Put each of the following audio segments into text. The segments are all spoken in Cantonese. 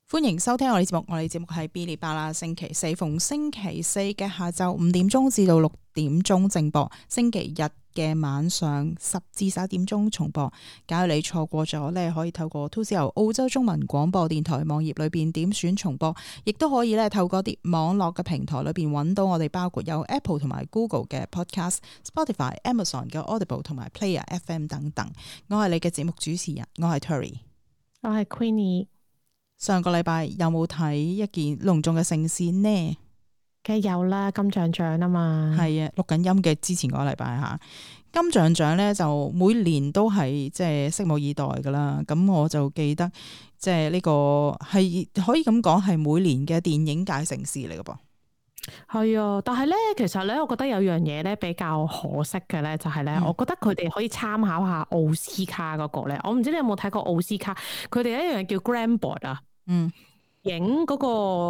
歡迎收聽我哋節目，我哋節目係嗶哩吧啦，星期四逢星期四嘅下晝5點鐘至到6點鐘正播，星期日嘅晚上10至11點鐘重播。假如你錯過咗咧，可以透過 2CR 澳洲中文廣播電台網頁裏邊點選重播，亦都可以咧透過啲網絡嘅平台裏邊揾到我哋，包括有 Apple 同埋 Google 嘅 Podcast、Spotify、Amazon 嘅 Audible 同埋 Player FM 等等。我係你嘅節目主持人，我係 Terry， 我係 Queenie。 上個禮拜有冇睇一件隆重嘅盛事呢？ 梗係有啦，金像獎啊嘛。 係啊，錄緊音嘅之前嗰個禮拜吓，金像獎咧就每年都係即係拭目以待噶啦。咁我就記得即係呢個係可以咁講係每年嘅電影界盛事嚟噶噃。 係啊，但係咧，其實咧，我覺得有樣嘢咧比較可惜嘅咧，就係咧，我覺得佢哋可以參考下奧斯卡嗰個咧。我唔知你有冇睇過奧斯卡，佢哋有一樣叫 Gram Board 啊。影嗰個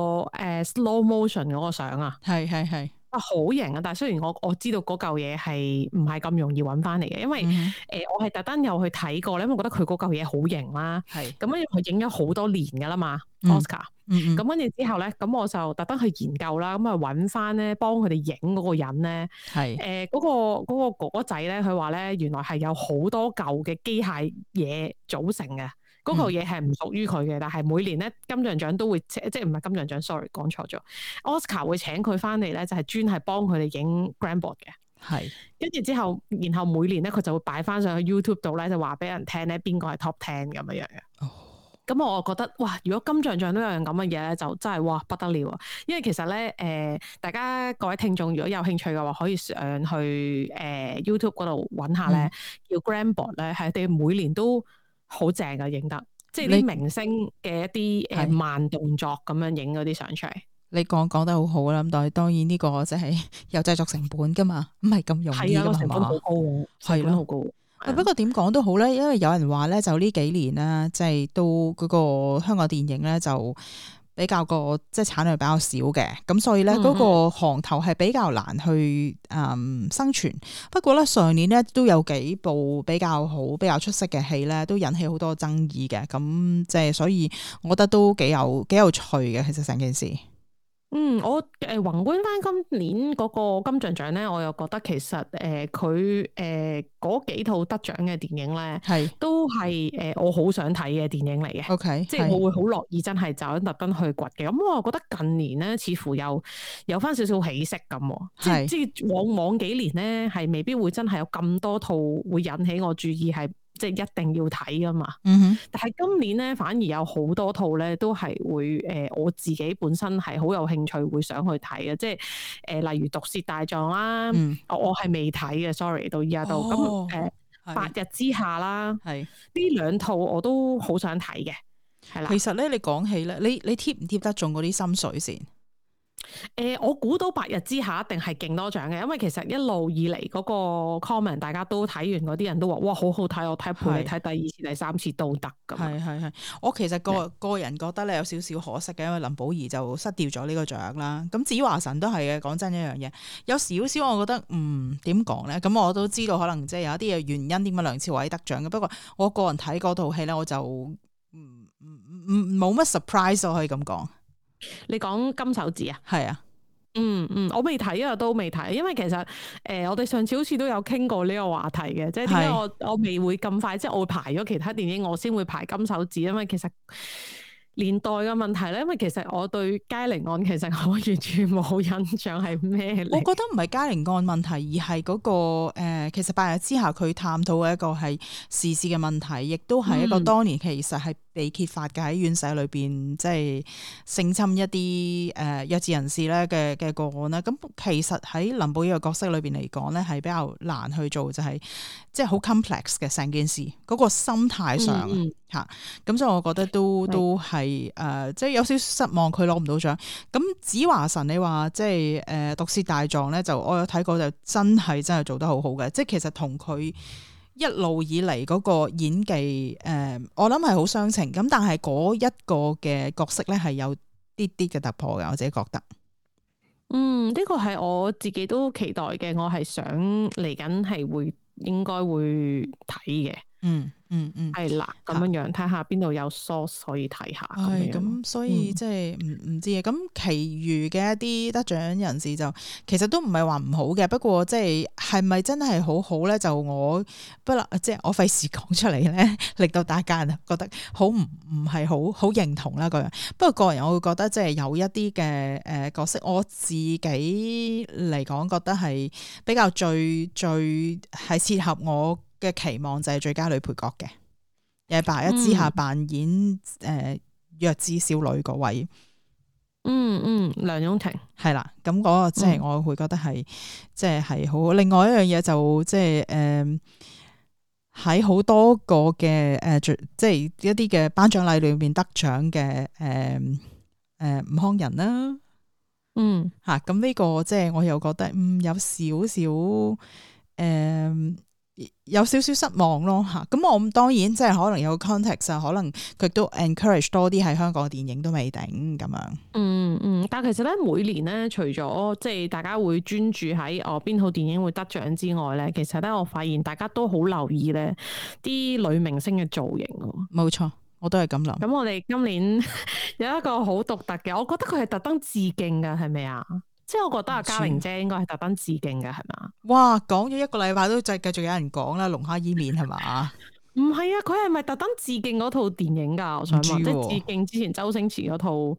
slow motion 嗰個相啊，係啊，好型啊！但係雖然我知道嗰嚿嘢係唔係咁容易揾翻嚟嘅，因為我係特登有去睇過咧，因為我覺得佢嗰嚿嘢好型啦。係咁，跟住佢影咗好多年噶啦嘛，Oscar。咁跟住之後咧，咁我就特登去研究啦，咁啊揾翻咧幫佢哋影嗰個人咧，係嗰個哥哥仔咧，佢話咧原來係有好多嚿嘅機械嘢組成嘅。嗰嚿嘢係唔屬於佢嘅，但係每年咧金像獎都會即係唔係金像獎 sorry 講錯咗 Oscar 會請佢翻嚟咧，就係專係幫佢哋影 Gram Board 嘅。係跟住之後，然後每年咧佢就會擺翻上去 YouTube 度咧，就話俾人聽咧邊個係 Top 10咁樣樣嘅。咁我覺得哇，如果金像獎都有樣咁嘅嘢咧，就真係哇不得了啊！因為其實咧大家各位聽眾如果有興趣嘅話，可以上去YouTube 嗰度揾下咧，叫 Gram Board 咧，係佢哋每年都好正噶，影得即係啲明星嘅一啲慢動作咁樣影嗰啲相出嚟。你講得好好啦，咁但係當然呢個即係有製作成本噶嘛，唔係咁容易噶嘛， 成本好高嘅，成本好高。 不過點講都好咧，因為有人話咧，就呢幾年啦，即係都嗰個香港電影咧就比較個即係產量比較少嘅，咁所以咧嗰個行頭係比較難去生存。不過咧上年咧都有幾部比較好、比較出色嘅戲咧，都引起好多爭議嘅。咁即係所以，我覺得都幾有趣嘅。其實成件事。 我宏觀翻今年嗰個金像獎咧，我又覺得其實佢嗰幾套得獎嘅電影咧，都係我好想睇嘅電影嚟嘅。OK， 即係我會好樂意真係就特登去掘嘅。咁我又覺得近年咧，似乎有翻少少起色咁。即係往幾年咧，係未必會真係有咁多套會引起我注意係。即係一定要睇噶嘛，但係今年咧反而有好多套咧都係會我自己本身係好有興趣會想去睇嘅，即係例如《毒舌大狀》啦，我係未睇嘅 ，sorry 到依家都咁白日之下啦，係呢兩套我都好想睇嘅，係啦。其實咧你講起咧，你貼唔貼得中嗰啲心水先？我估到白日之下一定係勁多獎嘅，因為其實一路以嚟嗰個 comment 大家都睇完嗰啲人都話哇好好睇，我睇陪你睇第2次第3次都得咁。係，我其實個人覺得咧有少少可惜嘅，因為林保怡就失掉咗呢個獎啦。咁子華神都係嘅，講真一樣嘢，有少少我覺得點講咧？咁我都知道可能即係有一啲嘅原因點解梁朝偉得獎嘅，不過我個人睇嗰套戲咧，我就冇乜 surprise 我可以咁講。你講金手指啊？係啊，我未睇啊，都未睇，因為其實我哋上次好似都有傾過呢個話題嘅，即係點解我未會咁快，即係我會排咗其他電影，我先會排金手指，因為其實年代嘅問題咧，因為其實我對佳寧案其實我完全冇印象係咩嚟。我覺得唔係佳寧案問題，而係嗰個其實白日之下佢探討嘅一個係時事嘅問題，亦都係一個當年其實係被揭發嘅喺院舍裏邊，即係性侵一啲弱智人士咧嘅個案啦。咁其實喺林保怡嘅角色裏邊嚟講咧，係比較難去做，就係即係好 complex 嘅成件事，嗰個心態上嚇。咁所以我覺得都係即係有少少失望，佢攞唔到獎。咁子華神你話即係毒舌大狀咧，就我有睇過，就真係做得好好嘅。即係其實同佢一路以嚟嗰個演技我諗係好相情。咁但係嗰一個嘅角色咧係有啲嘅突破嘅，我自己覺得。呢個係我自己都期待嘅，我係想嚟緊係應該會睇嘅。 係啦，咁樣樣睇下邊度有 source 可以睇下。 係咁，所以即係唔知啊。咁其餘嘅一啲得獎人士就其實都唔係話唔好嘅，不過即係咪真係好好咧？就我不能即係我費事講出嚟咧，令到大家人覺得好唔係好認同啦嗰樣。不過個人我會覺得即係有一啲嘅角色，我自己嚟講覺得係比較最係切合我嘅期望，就係最佳女配角嘅。白日之下扮演弱智少女嗰位， 梁雍婷係啦，咁嗰個即係我會覺得係即係好。另外一樣嘢就即係喺好多個嘅即係一啲嘅頒獎禮裏面得獎嘅吳慷仁啦，吓咁呢個即係我又覺得有少少有少少失望咯吓，咁我當然即係可能有個 context 啊，可能佢都 encourage 多啲喺香港嘅電影都未定咁樣。 但係其實咧每年咧，除咗即係大家會專注喺邊套電影會得獎之外咧，其實咧我發現大家都好留意咧啲女明星嘅造型。 冇錯，我都係咁諗。 咁我哋今年有一個好獨特嘅，我覺得佢係特登致敬㗎，係咪啊？即係我覺得阿嘉玲姐應該係特登致敬嘅，係嘛？ 哇，講咗一個禮拜都繼續有人講啦，龍蝦伊麵係嘛？ 唔係啊，佢係咪特登致敬嗰套電影㗎？我想問，即係致敬之前周星馳嗰套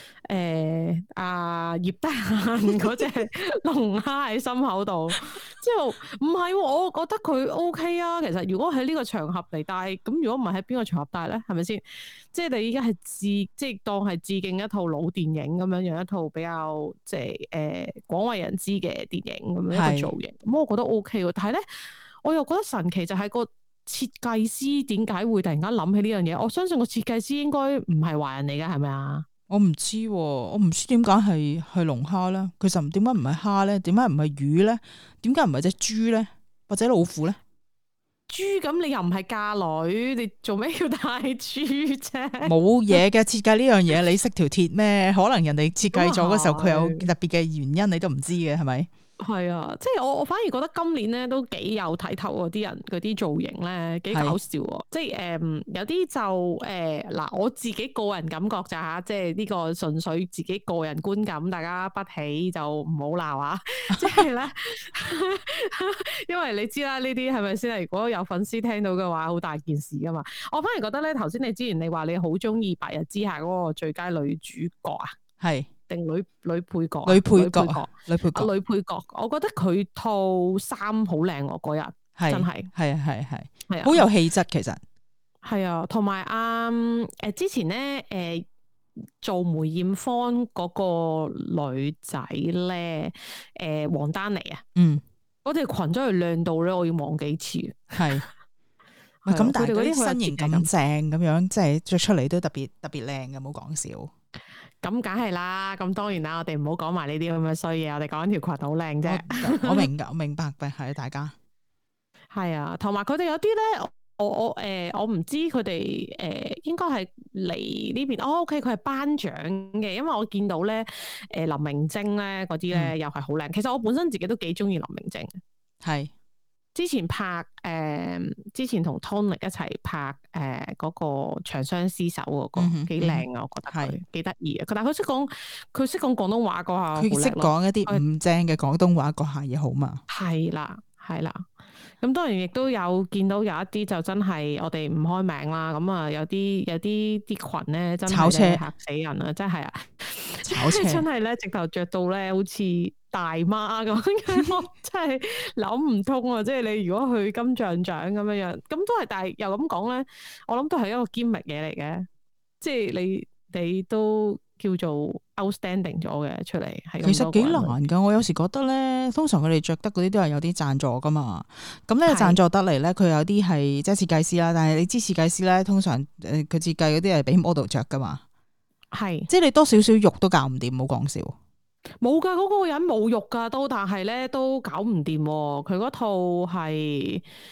阿葉德嫻嗰隻龍蝦喺心口度。之後唔係，我覺得佢 OK 啊。其實如果喺呢個場合嚟戴，咁如果唔係喺邊個場合戴咧，係咪先？即係你依家係即係當係致敬一套老電影咁樣樣，一套比較即係廣為人知嘅電影咁樣一個造型。咁我覺得 OK 喎。但係咧，我又覺得神奇就係個設計師點解會突然間諗起呢樣嘢？我相信個設計師應該唔係華人嚟㗎，係咪啊？ 我唔知，我唔知點解係龍蝦咧。其實點解唔係蝦咧？點解唔係魚咧？點解唔係隻豬咧？或者老虎咧？ 豬咁你又唔係嫁女，你做咩要帶豬啫？ 冇嘢嘅設計呢樣嘢，你識條鐵咩？可能人哋設計咗嘅時候，佢有特別嘅原因，你都唔知嘅，係咪？ 係啊，即係我反而覺得今年咧都幾有睇頭嗰啲人嗰啲造型咧幾搞笑喎，即係有啲就嗱我自己個人感覺咋嚇，即係呢個純粹自己個人觀感，大家不喜就唔好鬧啊！即係咧，因為你知啦，呢啲係咪先？如果有粉絲聽到嘅話，好大件事噶嘛。我反而覺得咧，頭先你之前你話你好中意《白日之下》嗰個最佳女主角啊，係。定女配角，女配角，我覺得佢套衫好靚喎，嗰日真係，係好有氣質其實。 係啊，同埋之前咧做梅艷芳嗰個女仔咧，王丹妮啊，嗰條裙真係靚到咧，我要望幾次。係， 咁但係嗰啲身形咁正咁樣，即係着出嚟都特別靚嘅，唔好講笑。 咁梗係啦，咁當然啦，我哋唔好講埋呢啲咁嘅衰嘢，我哋講緊條裙好靚啫。我明白嘅，係大家係啊，同埋佢哋有啲咧，我唔知佢哋應該係嚟呢邊。OK，佢係頒獎嘅，因為我見到咧林明禎咧嗰啲咧又係好靚。其實我本身自己都幾中意林明禎嘅，係。之前拍之前同 Tony 一齊拍嗰個長相廝守嗰個幾靚啊，我覺得佢幾得意啊。但係佢識講廣東話嗰下， 佢識講一啲唔正嘅廣東話嗰下嘢好嘛？係啦。咁當然亦都有見到有一啲就真係我哋唔開名啦。咁啊有啲裙咧真係嚇死人啊！真係啊，炒車真係咧直頭着到咧好似大媽咁樣，我真係諗唔通啊！即係你如果去金像獎咁樣，咁都係，但係又咁講咧，我諗都係一個 gimmick 嘢嚟嘅，即係你都叫做 outstanding 咗嘅出嚟。 其實幾難噶，我有時覺得咧，通常佢哋着得嗰啲都係有啲贊助噶嘛。咁咧贊助得嚟咧，佢有啲係即係設計師啦，但係你知設計師咧，通常佢設計嗰啲係俾 model 着噶嘛。係，即係你多少少肉都搞唔掂，唔好講笑。 冇噶，嗰個人冇肉噶都，但係咧都搞唔掂。佢嗰套係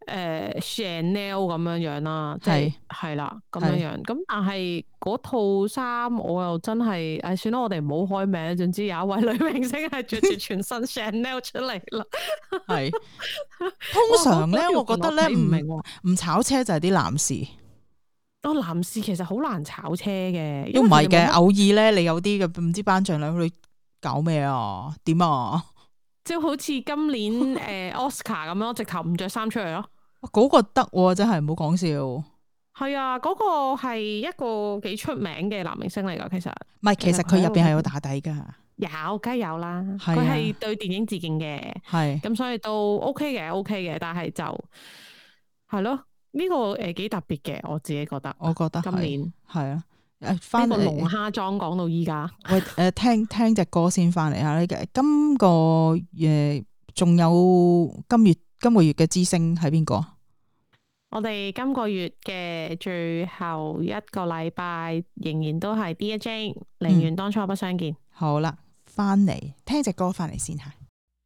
Chanel 咁樣樣啦，即係啦咁樣樣。咁但係嗰套衫我又真係算啦，我哋唔好開名。總之有一位女明星係着住全身 Chanel 出嚟啦。係通常咧，我覺得咧唔炒車就係啲男士。 男士其實好難炒車嘅， 都唔係嘅，偶爾咧你有啲嘅唔知頒獎禮去搞咩啊？點啊？ 即係好似今年Oscar 咁樣，直頭唔着衫出嚟咯。 嗰個得真係唔好講笑。 係啊，嗰個係一個幾出名嘅男明星嚟噶，其實。 唔係，其實佢入邊係有打底噶。 有，梗係有啦。佢係對電影致敬嘅。係。咁所以都 OK 嘅，但係就係咯。呢個幾特別嘅，我自己覺得。我覺得今年係啊，翻個龍蝦裝講到依家。喂， 聽隻歌先翻嚟吓。今個仲有今個月嘅之星係邊個？ 我哋今個月嘅最後一個禮拜仍然都係 Dear Jane，寧願當初不相見。 好啦，翻嚟聽隻歌翻嚟先吓。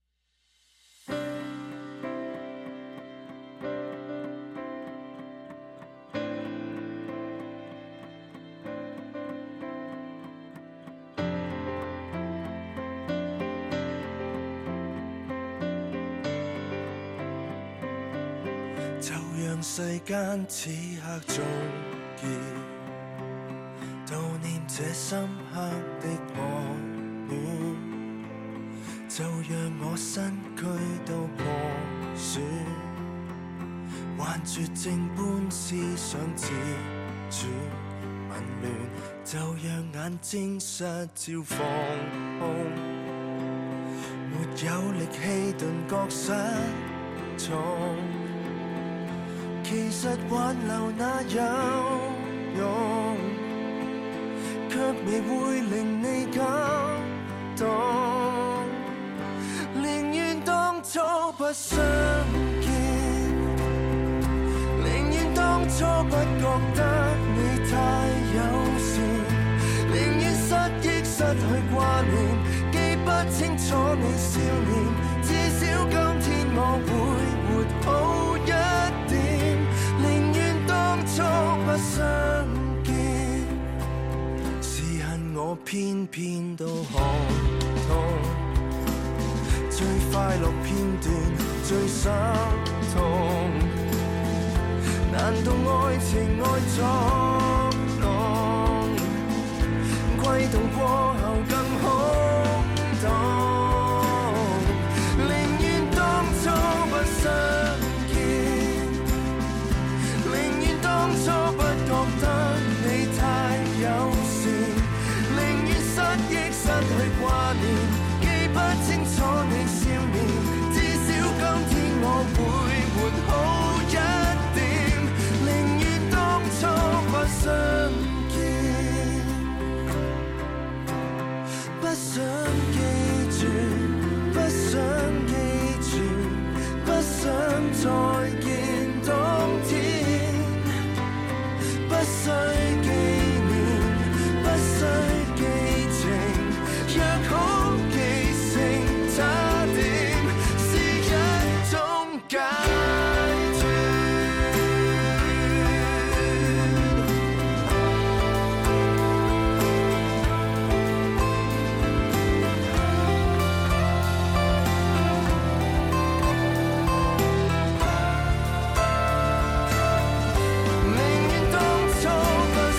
就讓世間此刻終結，悼念這深刻的愛戀。就讓我身軀都破損，還絕症般思想自轉紊亂。就讓眼睛失焦放空，沒有力氣頓覺失重。其實挽留那有用，卻未會令你感動。寧願當初不相見，寧願當初不覺得你太友善，寧願失憶失去掛念，記不清楚你笑臉。至少今天我會活好一點。初不相見，是恨我偏偏都看通，最快樂片段最心痛，難道愛情愛作弄，悸動過後更空洞。寧願當初不相當初不覺得你太友善，寧願失憶失去掛念，記不清楚你笑臉。至少今天我會活好一點，寧願當初不相見，不想記住，不想記住，不想再見當天。不需紀念，不需記情，若好記性，差點是一種解脫。寧願當初不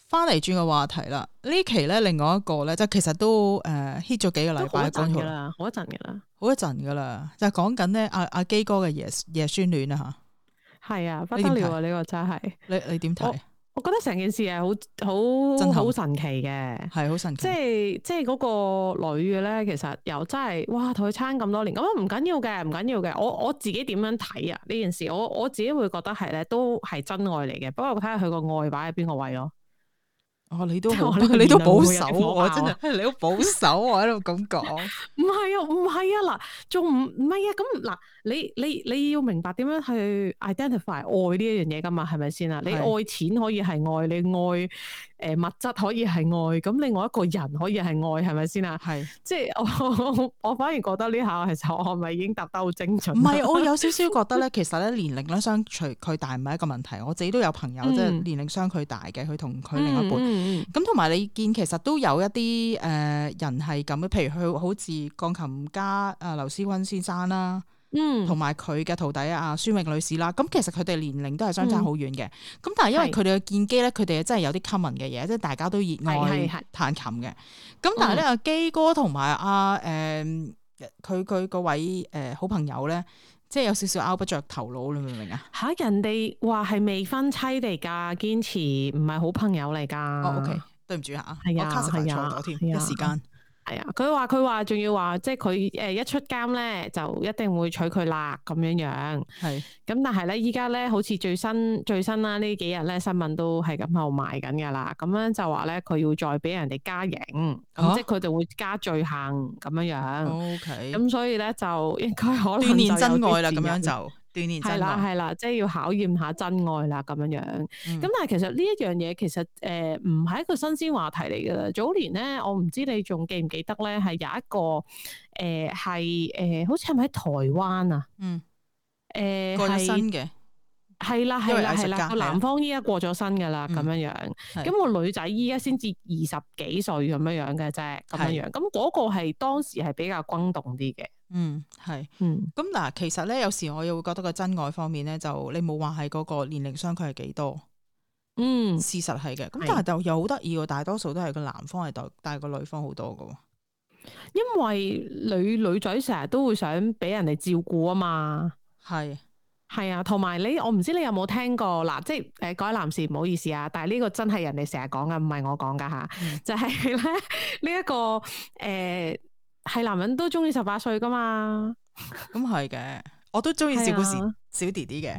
翻嚟轉個話題啦，呢期咧另外一個咧，即係其實都hit 咗幾個禮拜嗰套啦，好一陣噶啦， 好一陣噶啦，就係講緊咧阿基哥嘅爺孫戀啊吓，係啊，不得了啊！呢個真係， 你點睇？ 我覺得成件事係好神奇嘅，係好神奇。 即係嗰個女嘅咧，其實又真係哇，同佢差咁多年，咁唔緊要嘅，唔緊要嘅。我自己點樣睇啊？呢件事我自己會覺得係咧，都係真愛嚟嘅。不過睇下佢個愛擺喺邊個位咯。 哦，你都保守喎，真係你好保守喎，喺度咁講。 唔係啊，嗱，仲唔係啊？咁嗱，你要明白點樣去 identify 愛呢一樣嘢噶嘛？係咪先啊？你愛錢可以係愛，你愛物質可以係愛，咁另外一個人可以係愛，係咪先啊？係，即係我反而覺得呢下其實我係咪已經答得好精準？ 唔係，我有少少覺得咧，其實咧年齡咧相距佢大唔係一個問題。我自己都有朋友即係年齡相距大嘅，佢同佢另一半。咁同埋你見其實都有一啲人係咁，譬如佢好似鋼琴家劉思溫先生啦，同埋佢嘅徒弟孫穎女士啦。咁其實佢哋年齡都係相差好遠嘅。咁但係因為佢哋嘅建基咧，佢哋真係有啲 common 嘅嘢，即係大家都熱愛彈琴嘅。咁但係咧阿基哥同埋佢嗰位好朋友咧，即係有少少拗不着頭腦，你明唔明啊？ 吓，人哋話係未婚妻嚟噶，堅持唔係好朋友嚟噶。 哦 ，OK， 對唔住吓，我 classify 錯咗添，一時間。係啊， 佢話仲要話，即係佢一出監咧，就一定會娶佢啦咁樣樣。係。咁但係咧，依家咧好似最新啦，呢幾日咧新聞都係咁喺度賣緊噶啦。咁樣就話咧，佢要再俾人哋加刑，咁即係佢就會加罪行咁樣樣。OK。咁所以咧就應該可能鍛鍊真愛啦，咁樣就。 係啦，即係要考驗下真愛啦，咁樣樣。咁但係其實呢一樣嘢，其實唔係一個新鮮話題嚟噶啦。早年咧，我唔知你仲記唔記得咧，係有一個好似係咪喺台灣啊？ 過咗身嘅。 係啦，個男方依家過咗身噶啦，咁樣樣。咁個女仔依家先至20幾歲咁樣樣嘅啫，咁樣樣。咁嗰個係當時係比較轟動啲嘅。 係。咁嗱，其實咧，有時我又會覺得個真愛方面咧，就你冇話係嗰個年齡相距係幾多。事實係嘅。咁但係就又好得意喎，大多數都係個男方係大過女方好多噶。 因為女仔成日都會想俾人哋照顧啊嘛。係啊，同埋我唔知你有冇聽過嗱，即係各位男士唔好意思啊，但係呢個真係人哋成日講噶，唔係我講噶吓，就係咧呢一個係男人都中意18歲噶嘛， 咁係嘅，我都中意照顧小弟弟嘅。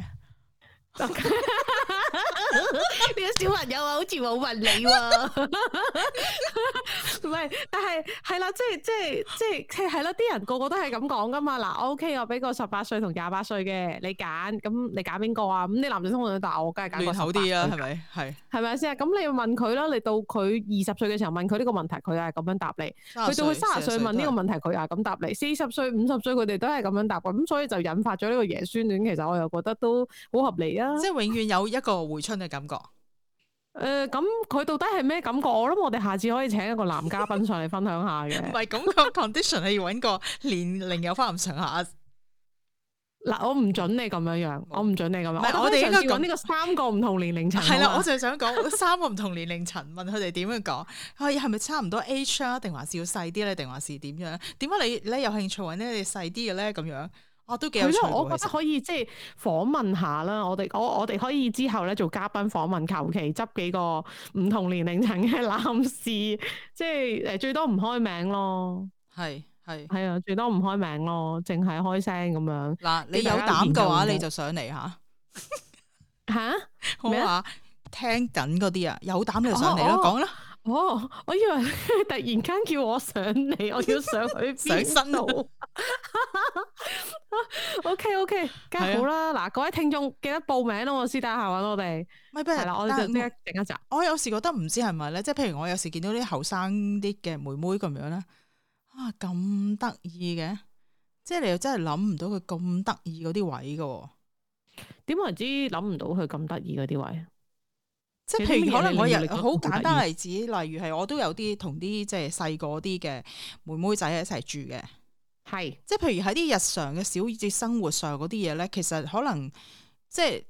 呢個小朋友啊，好似冇問你喎，唔係，但係係啦，即係係啦，啲人個個都係咁講噶嘛。嗱，OK，我俾個18歲同28歲嘅你揀，咁你揀邊個啊？咁啲男仔通常都答我，梗係揀個18啲啦，係咪？係咪先啊？咁你要問佢啦，你到佢20歲嘅時候問佢呢個問題，佢係咁樣答你；佢到佢30歲問呢個問題，佢又咁答你；40歲、50歲，佢哋都係咁樣答嘅。咁所以就引發咗呢個爺孫戀。其實我又覺得都好合理啊， 即係永遠有一個回春嘅感覺。 咁佢到底係咩感覺？我諗我哋下次可以請一個男嘉賓上嚟分享下嘅。 唔係咁個 condition 係要揾個年齡有翻咁上下。 嗱，我唔准你咁樣樣，我唔准你咁樣。 我哋應該講呢個3個唔同年齡層。 係啦，我就係想講3個唔同年齡層，問佢哋點樣講。係咪差唔多 age 啊？定還是要細啲咧？定還是點樣？點解你有興趣揾呢？你細啲嘅咧？咁樣。都幾有趣。 我覺得可以即係訪問下啦，我哋可以之後咧做嘉賓訪問，求其執幾個唔同年齡層嘅男士，即係最多唔開名咯。係啊，最多唔開名咯，淨係開聲咁樣。嗱， 你有膽嘅話，你就上嚟吓。好啊，聽緊嗰啲啊，有膽你就上嚟咯，講啦。 我以為突然間叫我上嚟，我要上去邊上身路。 OK， 梗係好啦。嗱，各位聽眾記得報名咯，私底下揾我哋。係啦，我哋就即刻整一集。 我有時覺得唔知係咪咧，即係譬如我有時見到啲後生啲嘅妹妹咁樣咧，咁得意嘅，即係你又真係諗唔到佢咁得意嗰啲位嘅。 點為之諗唔到佢咁得意嗰啲位？ 即係譬如可能我有好簡單例子，例如係我都有啲同啲即係細個啲嘅妹妹仔一齊住嘅，係即係譬如喺啲日常嘅小節生活上嗰啲嘢咧，其實可能即係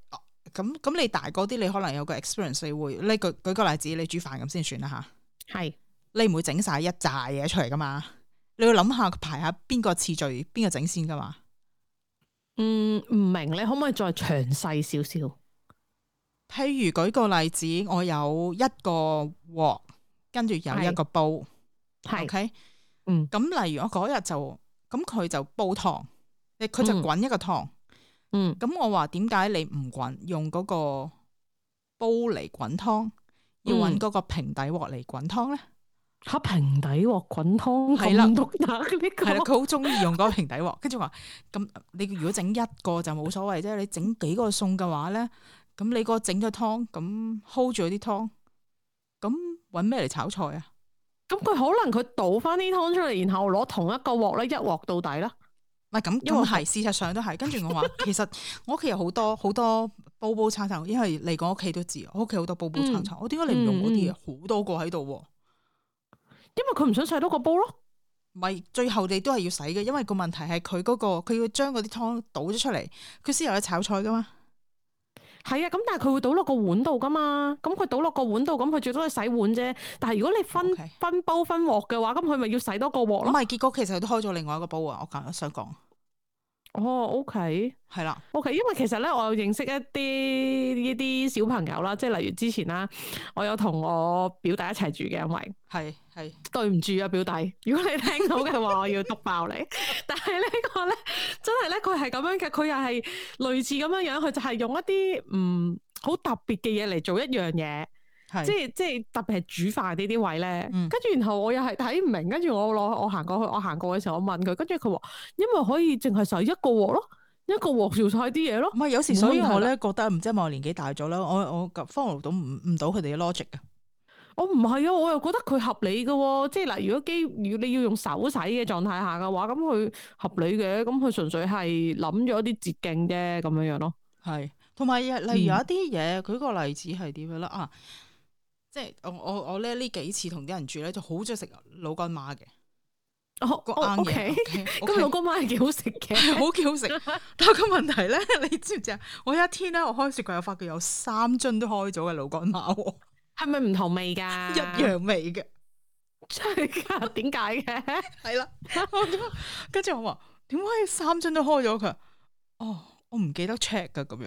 咁你大個啲，你可能有個 experience，你會呢舉個例子，你煮飯咁先算啦吓。 係你唔會整晒一紮嘢出嚟噶嘛？你要諗下排下邊個次序，邊個整先噶嘛？ 唔明，你可唔可以再詳細少少？ 譬如舉個例子，我有一個鑊，跟住有一個煲， 係 OK， 咁例如我嗰日就咁佢就煲湯，佢就滾一個湯，咁我話點解你唔滾用嗰個煲嚟滾湯，要揾嗰個平底鑊嚟滾湯咧？ 嚇，平底鑊滾湯咁獨特呢個？ 係啦，佢好中意用嗰個平底鑊，跟住話咁你如果整一個就冇所謂啫，你整幾個餸嘅話咧，咁你個整咗湯咁 hold 住啲湯，咁揾咩嚟炒菜啊？ 咁佢可能佢倒翻啲湯出嚟，然後攞同一個鑊咧，一鑊到底啦。 唔係咁係，事實上都係。跟住我話其實我屋企有好多煲叉叉，因為嚟講屋企都知，我屋企好多煲叉叉。我點解你唔用嗰啲嘢？好多個喺度喎。 因為佢唔想洗多個煲咯。 唔係，最後你都係要洗嘅，因為個問題係佢要將嗰啲湯倒咗出嚟，佢先有得炒菜噶嘛。 係啊，咁但係佢會倒落個碗度噶嘛。咁佢倒落個碗度，咁佢最多係洗碗啫。但係如果你分煲分鑊嘅話，咁佢咪要洗多個鑊咯。 唔係，結果其實佢都開咗另外一個煲啊！我想講。 哦，OK， 係啦 ，OK，因為其實咧，我有認識呢啲小朋友啦，即係例如之前啦，我有同我表弟一齊住嘅，因為係對唔住啊，表弟，如果你聽到嘅話，我要督爆你。但係呢個咧，真係咧，佢係咁樣嘅，佢又係類似咁樣樣，佢就係用一啲好特別嘅嘢嚟做一樣嘢。即係特別係煮飯呢啲位咧，跟住然後我又係睇唔明，跟住我行過去，我行過嘅時候我問佢，跟住佢話因為可以淨係洗一個鑊咯，一個鑊做晒啲嘢咯。 唔係有時，所以我咧覺得唔知係咪我年紀大咗啦，我 follow 到唔到佢哋嘅 logic 啊。 我唔係啊，我又覺得佢合理嘅，即係嗱，如果你要用手洗嘅狀態下嘅話，咁佢合理嘅，咁佢純粹係諗咗啲捷徑啫，咁樣樣咯。 係，同埋例如有一啲嘢，舉個例子係點樣啦啊？即係我咧呢幾次同啲人住咧，就好中意食老乾媽嘅。個硬嘢， 咁老乾媽係幾好食嘅， 好幾好食。但係個問題咧，你知唔知啊？我有一天咧，我開雪櫃，我發覺有3樽都開咗嘅老乾媽， 係咪唔同味㗎？ 一樣味嘅， 真係㗎？點解嘅？ 係啦，跟住我話點解3樽都開咗佢？哦，我唔記得 check 㗎咁樣。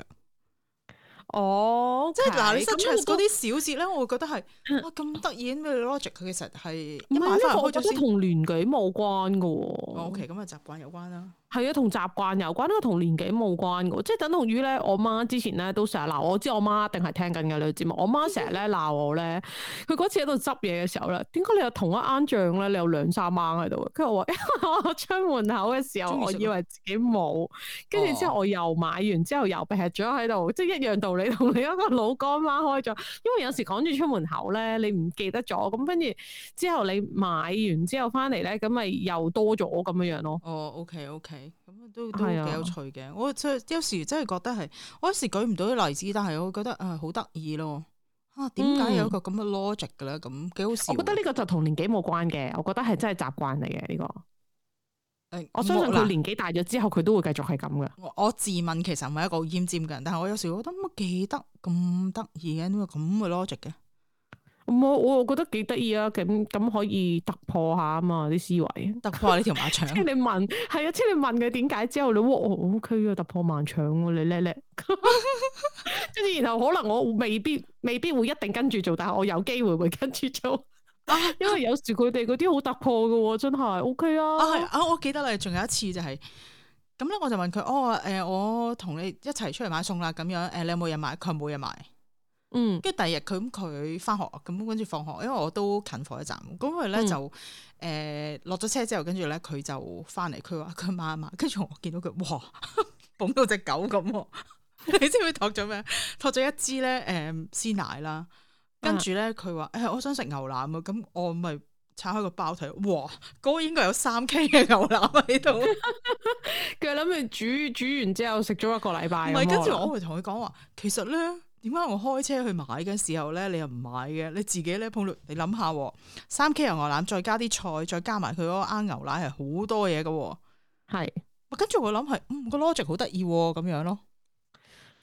哦， 即係嗱，你 suggest 嗰啲小節咧，我會覺得係哇咁得意咩 logic？佢其實係一買翻嚟開咗先。我覺得同年紀冇關㗎喎。 OK，咁啊習慣有關啦。 係啊，同習慣有關，呢個同年紀冇關㗎，即係等同於咧，我媽之前咧都成日鬧我，知我媽一定係聽緊嘅呢個節目。我媽成日咧鬧我咧，佢嗰次喺度執嘢嘅時候咧，點解你有同一罌醬咧？你有2-3罌喺度？跟住我話，因為我出門口嘅時候，我以為自己冇，跟住之後我又買完之後又劈咗喺度，即係一樣道理，同你一個老乾媽開咗。因為有時趕住出門口咧，你唔記得咗，咁跟住之後你買完之後翻嚟咧，咁咪又多咗咁樣樣咯。 哦，OK。咁都幾有趣嘅，我有時真係覺得係，我有時舉唔到啲例子，但係我會覺得好得意咯。點解有一個咁嘅 logic 嘅咧？咁幾好笑。 我覺得呢個就同年紀冇關嘅，我覺得係真係習慣嚟嘅呢個。我相信佢年紀大咗之後，佢都會繼續係咁嘅。 我自問其實唔係一個好奄尖嘅人，但係我有時覺得乜記得咁得意嘅，點解咁嘅 logic 嘅？ 我覺得幾得意啊！咁可以突破下啊嘛啲思維， 突破下呢條盲腸。 即係你問，係啊，即係你問佢點解之後，你O K 啊，突破盲腸喎，你叻。跟住然後可能我未必會一定跟住做，但係我有機會會跟住做。因為有時佢哋嗰啲好突破嘅喎，真係 O K 啊。 我記得啦，仲有一次就係咁咧，我就問佢，我同你一齊出嚟買餸啦，咁樣你有冇嘢買？佢冇嘢買。跟住第二日佢翻學，咁跟住放學，因為我都近火車站，咁佢咧就落咗車之後，跟住咧佢就翻嚟，佢話佢買一買，跟住我見到佢哇，捧到隻狗咁，你知唔知托咗咩？托咗一支咧鮮奶啦，跟住咧佢話我想食牛腩啊，咁我咪拆開個包睇，哇，嗰個應該有3K 嘅牛腩喺度， 佢諗住煮完之後食咗1個禮拜， 唔係，跟住我會同佢講話，其實咧。點解我開車去買嘅時候咧，你又唔買嘅？你自己咧碰到，你諗下，3K 牛腩再加啲菜，再加埋佢嗰個罌牛奶，係好多嘢㗎。係，跟住我諗係，個 logic 好得意咁樣咯。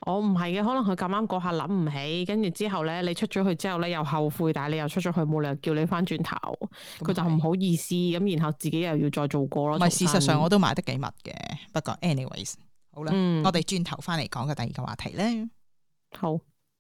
我唔係嘅，可能佢咁啱嗰下諗唔起，跟住之後咧，你出咗去之後咧又後悔，但係你又出咗去，冇理由叫你翻轉頭，佢就唔好意思，咁然後自己又要再做過咯。 唔係，事實上我都買得幾密嘅，不過 anyways 好啦，我哋轉頭翻嚟講嘅第二個話題咧。 好。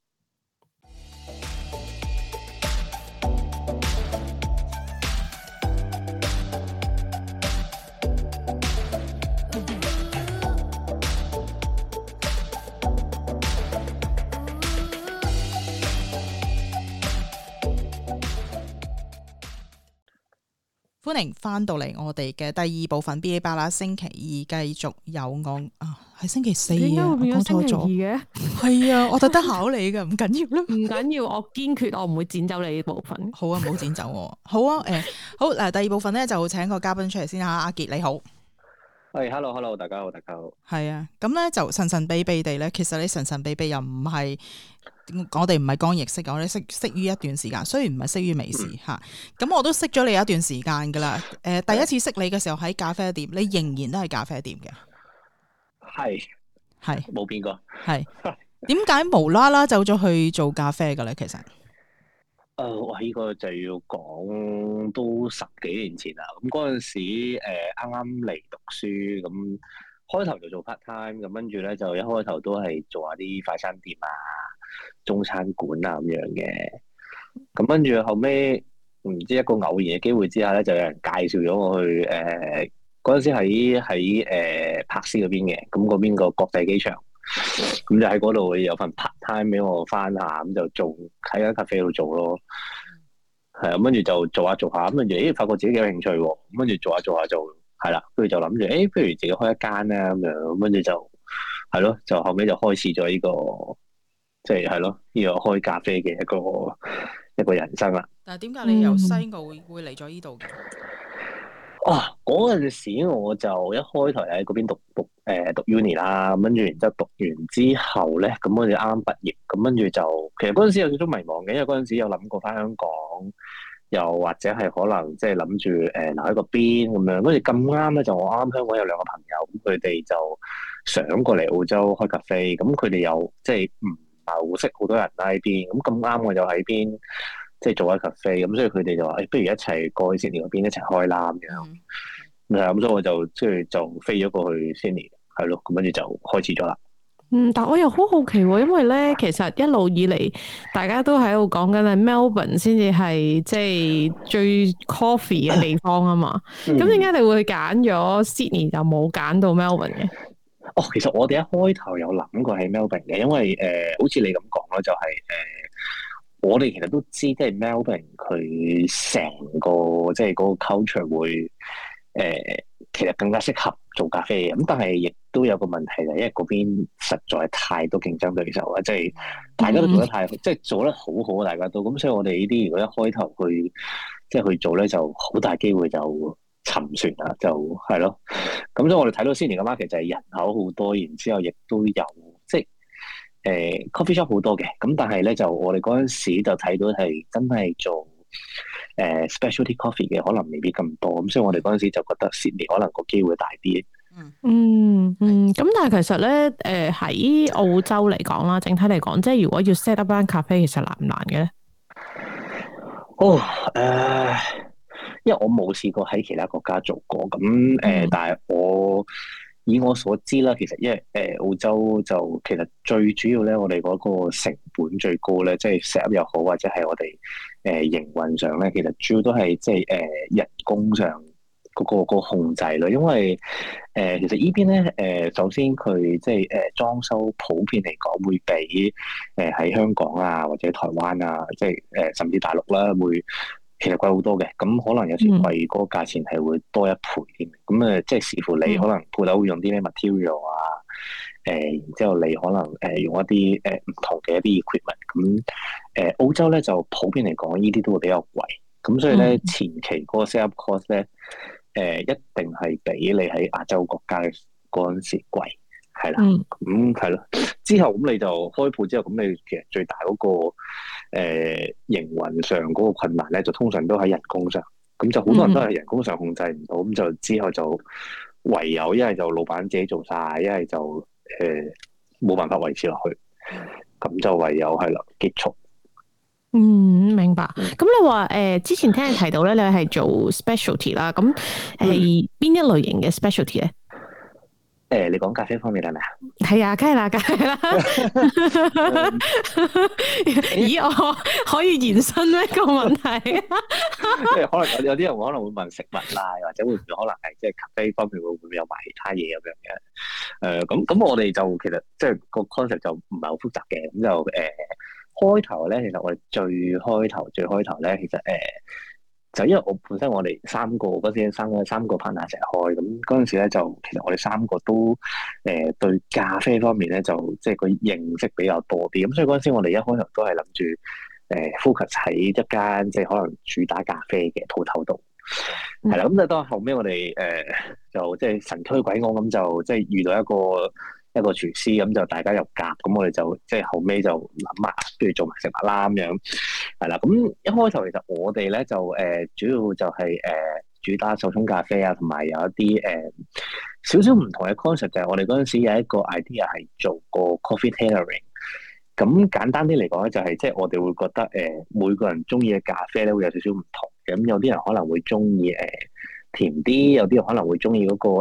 歡迎翻到嚟我哋嘅第二部分，嗶哩吧啦星期二繼續有我啊，係星期四啊，我講錯咗嘅， 係啊，我特登考你嘅，唔緊要啦， 唔緊要，我堅決我唔會剪走你呢部分。 好啊，唔好剪走我，好啊，好嗱，第二部分咧就請個嘉賓出嚟先吓，阿傑你好， 係 hello， 大家好，係啊，咁咧就神神秘秘地咧，其實你神神秘秘又唔係。我哋唔係剛認識，我哋識於一段時間，雖然唔係識於微時吓，咁我都識咗你有一段時間噶啦。第一次識你嘅時候喺咖啡店，你仍然都係咖啡店嘅，係冇變過。 係點解無啦啦走咗去做咖啡嘅咧？其實我呢個就要講都10幾年前啦。咁嗰陣時啱啱嚟讀書，咁開頭就做 part time，咁跟住咧就一開頭都係做下啲快餐店啊、中餐館啊咁樣嘅。咁跟住後尾唔知一個偶然嘅機會之下咧，就有人介紹咗我去嗰陣時喺柏斯嗰邊嘅，咁嗰邊個國際機場，咁就喺嗰度有份 part time 俾我翻下，咁就做喺間咖啡度做咯。係啊，跟住就做下，咁跟住發覺自己幾有興趣喎，咁跟住做下就係啦，跟住就諗住不如自己開一間啦咁樣，跟住就係咯，就後尾就開始咗呢個即係咯呢個開咖啡嘅一個人生啦。 但係點解你由西澳會嚟咗呢度嘅？ 嗰陣時我就一開頭喺嗰邊讀 uni 啦，跟住然之後讀完之後咧，咁我哋啱啱畢業，咁跟住就其實嗰陣時有少少迷茫嘅，因為嗰陣時有諗過翻香港，又或者係可能即係諗住留喺個邊咁樣，跟住咁啱咧就我啱香港有2個朋友，咁佢哋就想過嚟澳洲開咖啡，咁佢哋又即係唔係好識好多人喺邊，咁咁啱我就喺邊。即係做開咖啡，咁所以佢哋就話，不如一齊過去悉尼嗰邊一齊開啦咁樣。咁所以我就即係就飛咗過去悉尼，係咯，咁跟住就開始咗啦。 但我又好好奇喎，因為咧其實一路以嚟大家都喺度講緊係 Melbourne 先至係即係最 coffee 嘅地方啊嘛。咁點解你會揀咗 Sydney 就冇揀到 Melbourne 嘅？ 其實我哋一開頭有諗過喺 Melbourne 嘅，因為好似你咁講咯，就係我哋其實都知，即係 Melbourne 佢成個即係嗰個 culture 會其實更加適合做咖啡嘅。咁但係亦都有個問題就係，因為嗰邊實在太多競爭對手啦，即係大家都做得太即係做得好好，大家都咁，所以我哋呢啲如果一開頭去做咧，就好大機會就沉船啦，就係咯。咁所以我哋睇到Sydney嘅 market 就係人口好多，然之後亦都有即係。coffee shop 好多嘅，咁但係咧就我哋嗰陣時就睇到係真係做specialty coffee 嘅，可能未必咁多，咁所以我哋嗰陣時就覺得 Sydney 可能個機會大啲。 咁但係其實咧，喺澳洲嚟講啦，整體嚟講，即係如果要 set up 間咖啡，其實難唔難嘅咧？ 因為我冇試過喺其他國家做過，咁但係以我所知啦，其實因為澳洲就其實最主要咧，我哋嗰個成本最高咧，即係 set up 又好，或者係我哋營運上咧，其實主要都係即係人工上嗰個控制咯。因為其實呢邊咧首先佢即係裝修普遍嚟講會比喺香港啊或者台灣啊，即係甚至大陸啦會。其實貴好多嘅，咁可能有時貴嗰個價錢係會多1倍添。咁即係視乎你可能鋪頭會用啲咩 material 啊，然之後你可能用一啲唔同嘅一啲 equipment。咁澳洲咧就普遍嚟講，呢啲都會比較貴。咁所以咧前期嗰個 set up cost 咧一定係比你喺亞洲國家嗰陣時貴，係啦。咁係咯。之後咁你就開鋪之後，咁你其實最大嗰個營運上嗰個困難咧，就通常都喺人工上。咁就好多人都係人工上控制唔到，咁就之後就唯有一係就老闆自己做晒，一係就冇辦法維持落去，咁就唯有係啦結束。 明白。咁你話之前聽你提到咧，你係做 specialty 啦，咁邊一類型嘅 specialty 咧？ 你講咖啡方面係咪啊？ 係啊，梗係啦，梗係啦。咦，我可以延伸呢個問題？ 因為可能有啲人可能會問食物啦，或者會唔會可能係即係咖啡方面會唔會有埋其他嘢咁樣嘅？咁我哋就其實即係個 concept 就唔係好複雜嘅，咁就開頭咧，其實我哋最開頭咧，其實就因為我本身我哋三個嗰時三個 partner 一齊開，咁嗰陣時咧就其實我哋三個都對咖啡方面咧就即係個認識比較多啲，咁所以嗰陣時我哋一開頭都係諗住focus 喺一間即係可能主打咖啡嘅鋪頭度，係啦，咁就當後尾我哋就即係神推鬼我咁就即係遇到一個廚師，咁就大家又夾，咁我哋就即係後尾就諗埋，不如做埋食物啦咁樣，係啦。咁一開頭其實我哋咧就主要就係主打手沖咖啡啊，同埋有一啲少少唔同嘅 concept，就係我哋嗰陣時有一個 idea 係做個 coffee tailoring。咁簡單啲嚟講咧，就係即係我哋會覺得每個人中意嘅咖啡咧會有少少唔同嘅，咁有啲人可能會中意甜啲，有啲人可能會中意嗰個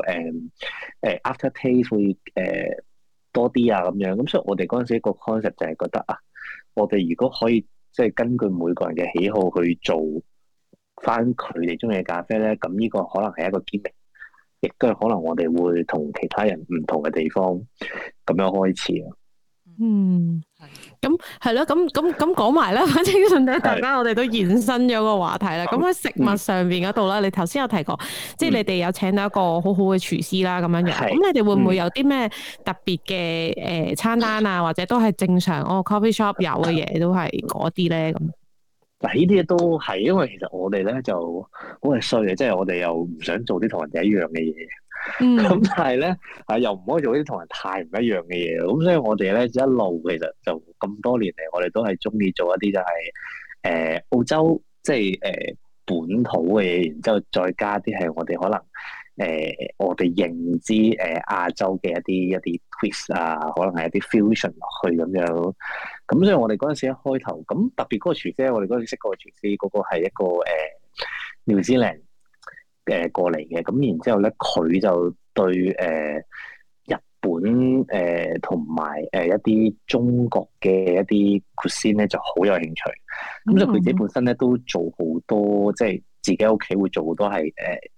after taste 會多啲啊咁樣，咁所以我哋嗰陣時個 concept 就係覺得啊，我哋如果可以即係根據每個人嘅喜好去做翻佢哋中意嘅咖啡咧，咁呢個可能係一個堅力，亦都係可能我哋會同其他人唔同嘅地方咁樣開始啊。 咁係咯，咁講埋啦，反正順帶大家我哋都延伸咗個話題啦。咁喺食物上邊嗰度啦，你頭先有提過，即係你哋有請到一個好好嘅廚師啦，咁樣樣。咁你哋會唔會有啲咩特別嘅餐單啊，或者都係正常coffee shop 有嘅嘢都係嗰啲咧？咁嗱，呢啲都係，因為其實我哋咧就好係衰嘅，即係我哋又唔想做啲同人哋一樣嘅嘢。咁但係咧，又唔可以做啲同人太唔一樣嘅嘢，咁所以我哋咧一路其實就咁多年嚟，我哋都係中意做一啲就係澳洲即係本土嘅嘢，然之後再加啲係我哋可能我哋認知亞洲嘅一啲 twist 啊，可能係一啲 fusion 落去咁樣。咁所以我哋嗰陣時一開頭，咁特別嗰個廚師，我哋嗰陣時識嗰個廚師，嗰個係一個New Zealand 過嚟嘅，咁然之後咧，佢就對日本同埋一啲中國嘅一啲 cuisine 咧就好有興趣。咁所以佢自己本身咧都做好多，即係自己喺屋企會做好多係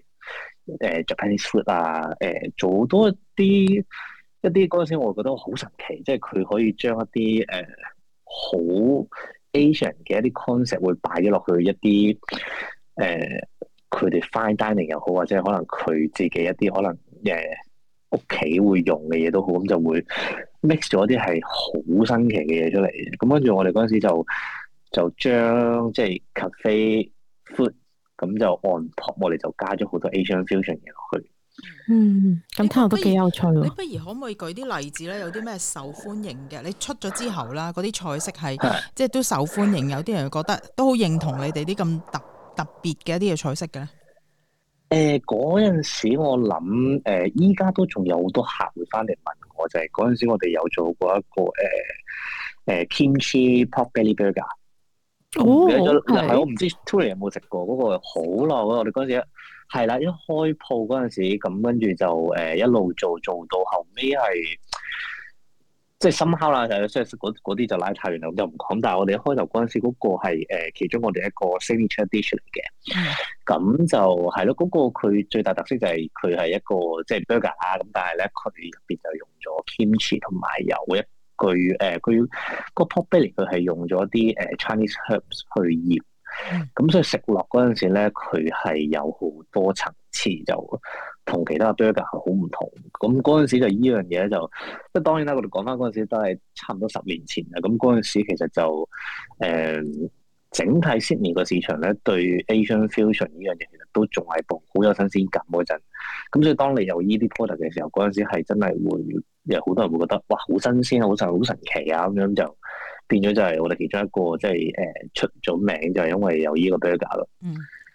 Japanese food 啊，做好多一啲嗰陣時，我覺得好神奇，即係佢可以將一啲好 Asian 嘅一啲 concept 會擺咗落去一啲佢哋 fine dining 又好，或者可能佢自己一啲可能屋企會用嘅嘢都好，咁就會 mix 咗啲係好新奇嘅嘢出嚟。咁跟住我哋嗰陣時就將即係 cafe food 咁就 on top，我哋就加咗好多 Asian fusion 嘢落去。 咁聽落都幾有趣喎。 你不如可唔可以舉啲例子咧？有啲咩受歡迎嘅？你出咗之後啦，嗰啲菜式係即係都受歡迎，有啲人覺得都好認同你哋啲咁特別嘅一啲嘅菜式嘅咧。 嗰陣時我諗依家都仲有好多客會翻嚟問我，就係嗰陣時我哋有做過一個kimchi pork belly burger。係我唔知 Tury 有冇食過嗰個好耐，我哋嗰陣時係啦，一開鋪嗰陣時咁，跟住就一路做到後尾係即係深烤啦，即係嗰啲就拉太遠啦，咁就唔講。但係我哋一開頭嗰陣時嗰個係其中我哋一個 signature dish 嚟嘅，咁就係咯。嗰個佢最大特色就係佢係一個即係 burger 啦，咁但係咧佢入邊就用咗 kimchi 同埋有一句佢個 pork belly 佢係用咗啲Chinese herbs 去醃，咁所以食落嗰陣時咧，佢係有好多層次，就同其他 burger 係好唔同。咁嗰陣時就依樣嘢就即係當然啦，我哋講翻嗰陣時都係差唔多10年前啦。咁嗰陣時其實就整體 Sydney 個市場咧對 Asian fusion 呢樣嘢其實都仲係好有新鮮感嗰陣。咁所以當你有依啲 product 嘅時候，嗰陣時係真係會有好多人會覺得哇好新鮮，好神奇啊，咁樣就變咗就係我哋其中一個即係出咗名就係因為有依個 burger 咯。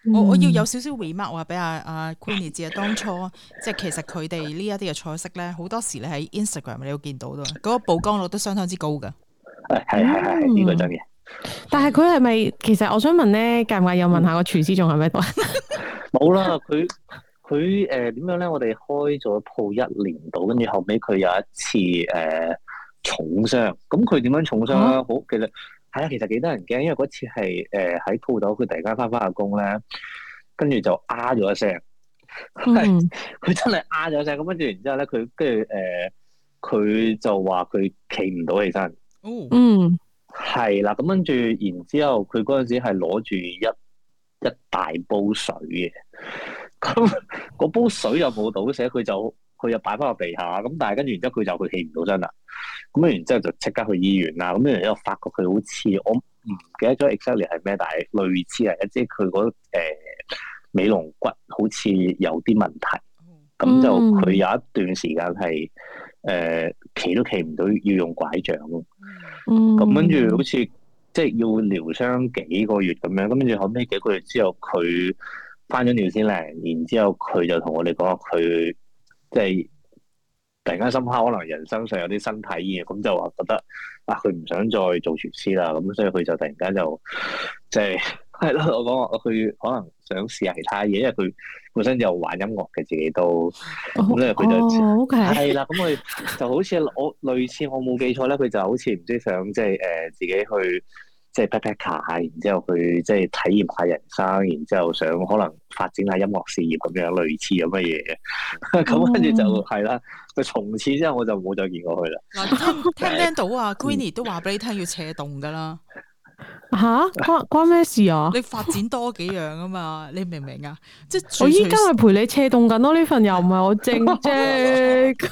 我要有少少 remark 話俾阿 Queenie 知啊，當初即係其實佢哋呢一啲嘅菜式咧，好多時你喺 Instagram 你都見到咯，嗰個曝光率都相當之高㗎。 係呢個真嘅。 但係佢係咪其實我想問咧，介唔介意又問下個廚師仲喺咪度？ 冇啦，佢點樣咧？我哋開咗鋪1年度，跟住後尾佢有一次重傷。咁佢點樣重傷咧？好，其實係啊，其實幾得人驚，因為嗰次係喺鋪頭，佢突然間翻下工咧，跟住就咗一聲，係佢真係咗一聲。咁跟住然之後咧，佢就話佢企唔到起身。係啦，咁跟住然之後，佢嗰陣時係攞住一大煲水嘅，咁嗰煲水又冇倒瀉，佢又擺翻落地下，咁但係跟住然之後佢企唔到身啦，咁然之後就即刻去醫院啦，咁然之後發覺佢好似我唔記得咗 exactly 係咩，但係類似係即係佢嗰尾龍骨好似有啲問題，咁就佢有一段時間係企都企唔到，要用拐杖。咁跟住好似即係要療傷幾個月咁樣，咁跟住後尾幾個月之後，佢翻咗尿先嚟，然之後佢就同我哋講話，佢即係突然間深刻，可能人生上有啲身體嘅，咁就話覺得佢唔想再做廚師啦，咁所以佢就突然間就即係咯，我講話佢可能想試下其他嘢，因為佢本身就玩音樂嘅，自己都咁咧，佢就係啦。咁佢就好似類似我冇記錯咧，佢就好似唔知想即係自己去即係 backpacker 下，然之後去即係體驗下人生，然之後想可能發展下音樂事業咁樣類似咁嘅嘢。咁跟住就係啦。佢從此之後我就冇再見過佢啦。 聽到啊 Queenie 都話俾你聽要斜動噶啦。 吓，關咩事啊？ 你發展多幾樣啊嘛，你明唔明啊？即係我依家咪陪你斜動緊咯，呢份又唔係我正職。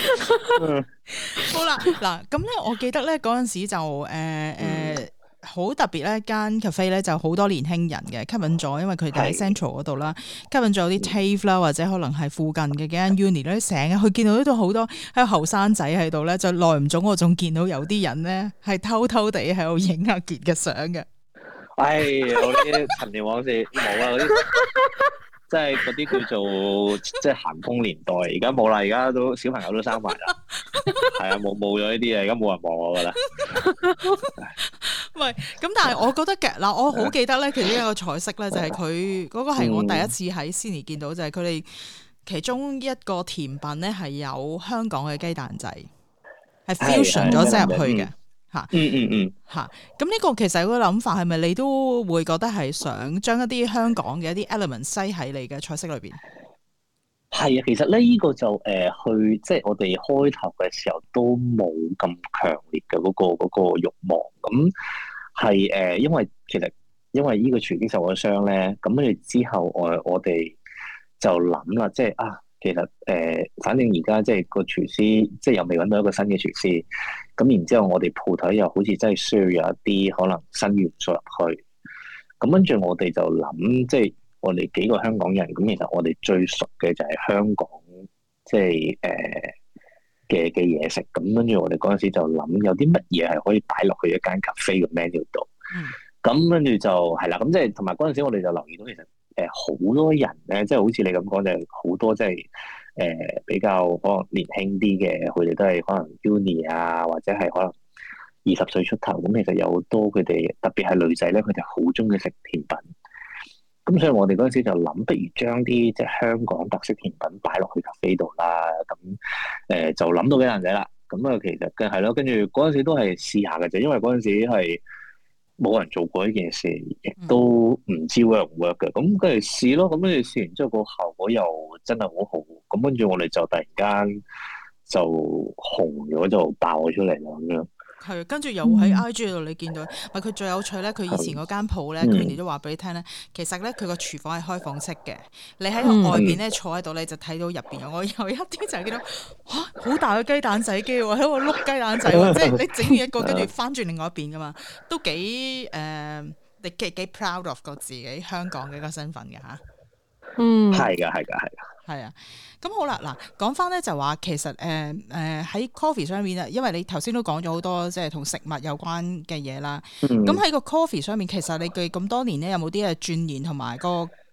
好啦，嗱咁咧，我記得咧嗰陣時就好特別咧，間 cafe 咧就好多年輕人嘅，吸引咗，因為佢哋喺 Central 嗰度啦，吸引咗啲 TAFE 啦，或者可能係附近嘅幾間 uni 咧，成日去見到呢度好多喺後生仔喺度咧，就耐唔中我仲見到有啲人咧係偷偷地喺度影阿傑嘅相嘅。 我啲陳年往事冇啊，嗰啲即係嗰啲叫做即係咸豐年代，而家冇啦，而家都小朋友都生埋啦，係啊，冇咗呢啲嘢，而家冇人望我噶啦。 喂，咁但係我覺得嘅嗱，我好記得咧，其中一個菜式咧就係佢嗰個係我第一次喺 Sydney 見到，就係佢哋其中一個甜品咧係有香港嘅雞蛋仔，係 fusion 咗即入去嘅嚇。嚇，咁呢個其實個諗法係咪你都會覺得係想將一啲香港嘅一啲 element 擠喺你嘅菜式裏邊？ 係啊，其實咧呢個就去即係我哋開頭嘅時候都冇咁強烈嘅嗰個慾望，咁係因為呢個廚師受咗傷咧，咁跟住之後我哋就諗啦，即係其實反正而家即係個廚師即係又未揾到一個新嘅廚師，咁然之後我哋鋪頭又好似真係需要有一啲可能新元素入去，咁跟住我哋就諗即係。我哋幾個香港人，咁其實我哋最熟嘅就係香港，即係嘅嘢食。咁跟住我哋嗰陣時就諗有啲乜嘢係可以擺落去一間 cafe 嘅 menu 度。咁跟住就係啦。咁即係同埋嗰陣時我哋就留意到，其實好多人咧，即係好似你咁講，就係好多即係比較可能年輕啲嘅，佢哋都係可能 uni 啊，或者係可能20歲出頭。咁其實有好多佢哋特別係女仔咧，佢哋好中意食甜品。咁所以我哋嗰陣時就諗，不如將啲即係香港特色甜品擺落去 cafe 度啦。咁就諗到雞蛋仔啦。咁其實嘅係咯，跟住嗰陣時都係試下嘅啫，因為嗰陣時係冇人做過呢件事，亦都唔知 work 唔 work 嘅。咁跟住試咯，咁跟住試完之後個效果又真係好好。咁跟住我哋就突然間就紅咗，就爆咗出嚟啦咁樣。 係，跟住又喺 IG 度你見到，咪佢最有趣咧。佢以前嗰間鋪咧，Queenie都話俾你聽咧，其實咧佢個廚房係開放式嘅，你喺外邊咧坐喺度你就睇到入邊。我有一啲就係見到好大嘅雞蛋仔機喎，喺度碌雞蛋仔喎，即係你整完一個跟住翻轉另外一邊噶嘛，都幾你幾 proud of 個自己香港嘅一個身份嘅嚇。 係㗎。 係啊，咁好啦，嗱，講翻咧就話其實喺 coffee 上面啊，因為你頭先都講咗好多即係同食物有關嘅嘢啦。咁喺個 coffee 上面，其實你咁多年咧有冇啲嘅鑽研同埋個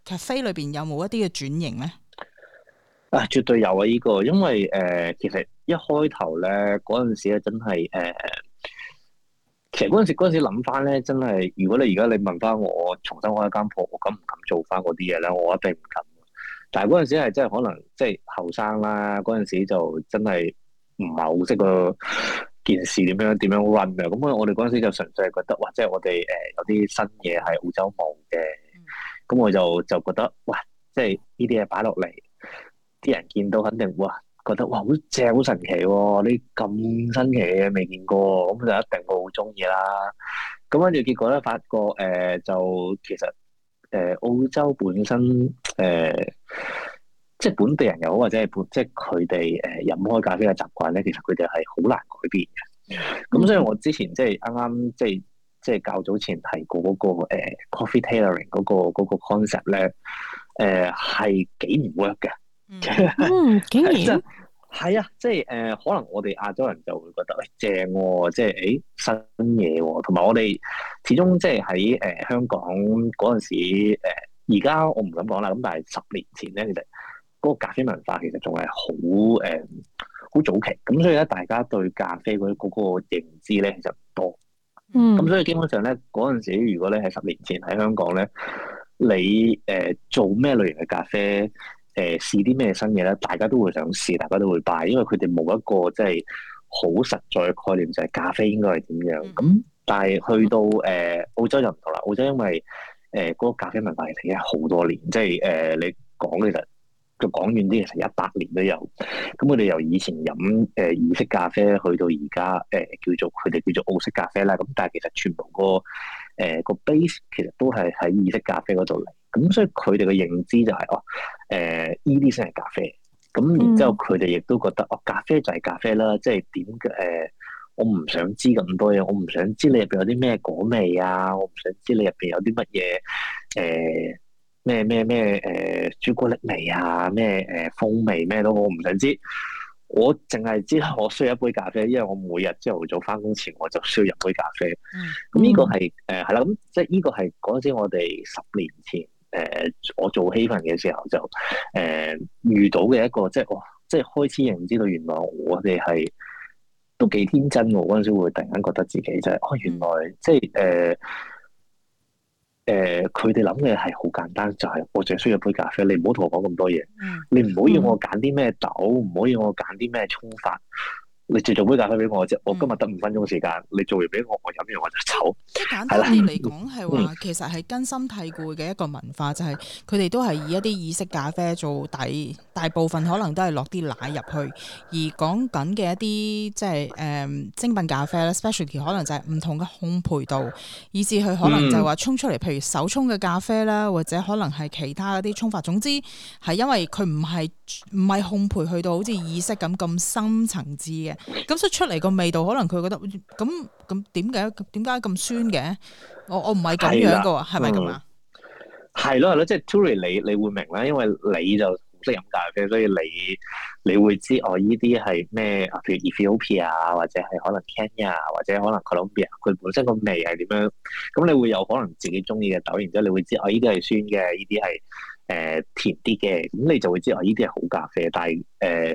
cafe 裏邊有冇一啲嘅轉型咧？ 啊，絕對有啊！呢個因為其實一開頭咧嗰陣時咧真係其實嗰陣時諗翻咧，真係如果你而家你問翻我重新開一間鋪，我敢唔敢做翻嗰啲嘢咧？我一定唔敢。但係嗰陣時係真係可能即係後生啦，嗰陣時就真係唔係好識個件事點樣 run 嘅。咁我哋嗰陣時就純粹係覺得，哇！即係我哋有啲新嘢係澳洲冇嘅，咁我就覺得，哇！即係呢啲嘢擺落嚟，啲人見到肯定哇，覺得哇好正好神奇喎！呢咁新奇嘅嘢未見過，咁就一定會好中意啦。咁跟住結果咧，發覺就其實澳洲本身即係本地人又好，或者係即係佢哋飲開咖啡嘅習慣咧，其實佢哋係好難改變嘅。咁所以我之前即係啱啱即係較早前提過嗰個coffee tailoring 嗰個 concept 咧，係幾唔 work 嘅。 竟然係啊，即係可能我哋亞洲人就會覺得正喎，即係新嘢喎，同埋我哋始終即係喺香港嗰陣時，而家我唔敢講啦，咁但係10年前咧，其實嗰個咖啡文化其實仲係好早期，咁所以咧大家對咖啡嗰個認知咧其實唔多，咁所以基本上咧嗰陣時，如果你係10年前喺香港咧，你做咩類型嘅咖啡？試啲咩新嘢咧？大家都會想試，大家都會 buy，因為佢哋冇一個即係好實在嘅概念，就係咖啡應該係點樣。咁但係去到澳洲就唔同啦。澳洲因為嗰個咖啡文化其實已經好多年，即係你講其實就講遠啲，其實100年都有。咁佢哋由以前飲意式咖啡，去到而家佢哋叫做澳式咖啡啦。咁但係其實全部個 base 其實都係喺意式咖啡嗰度嚟。咁所以佢哋嘅認知就係依啲先係咖啡，咁然之後佢哋亦都覺得咖啡就係咖啡啦，即係點我唔想知咁多嘢，我唔想知你入邊有啲咩果味啊，我唔想知你入邊有啲乜嘢咩朱古力味啊，咩風味咩都好，我唔想知。我淨係知道我需要一杯咖啡，因為我每日朝頭早翻工前我就需要飲杯咖啡。咁呢個係係啦，咁即係呢個係嗰陣時我哋10年前我做氣氛嘅時候就遇到嘅一個即係開始認知到原來我哋係都幾天真喎。嗰陣時會突然間覺得自己就係原來即係佢哋諗嘅係好簡單，就係我淨係需要一杯咖啡，你唔好同我講咁多嘢，你唔好要我揀啲咩豆，唔好要我揀啲咩沖法，你就做杯咖啡俾我啫。我今日得5分鐘時間，你做完俾我，我飲完我就走。 即係簡單啲嚟講係話，其實係根深蒂固嘅一個文化，就係佢哋都係以一啲意式咖啡做底，大部分可能都係落啲奶入去。而講緊嘅一啲即係精品咖啡咧 specialty 可能就係唔同嘅烘焙度，以至佢可能就係話沖出嚟，譬如手沖嘅咖啡啦，或者可能係其他嗰啲沖法。總之係因為佢唔係烘焙去到好似意式咁深層次嘅，咁所以出嚟個味道可能佢覺得咁點解咁酸嘅？我唔係咁樣噶喎，係咪咁啊？ 係咯，即係 Tury 你會明啦，因為你就唔識飲咖啡，所以你會知依啲係咩？譬如 Ethiopia 啊，或者係可能 Kenya 或者可能 Colombia， 佢本身個味係點樣？咁你會有可能自己中意嘅豆，然之後你會知依啲係酸嘅，依啲係甜啲嘅，咁你就會知依啲係好咖啡。但係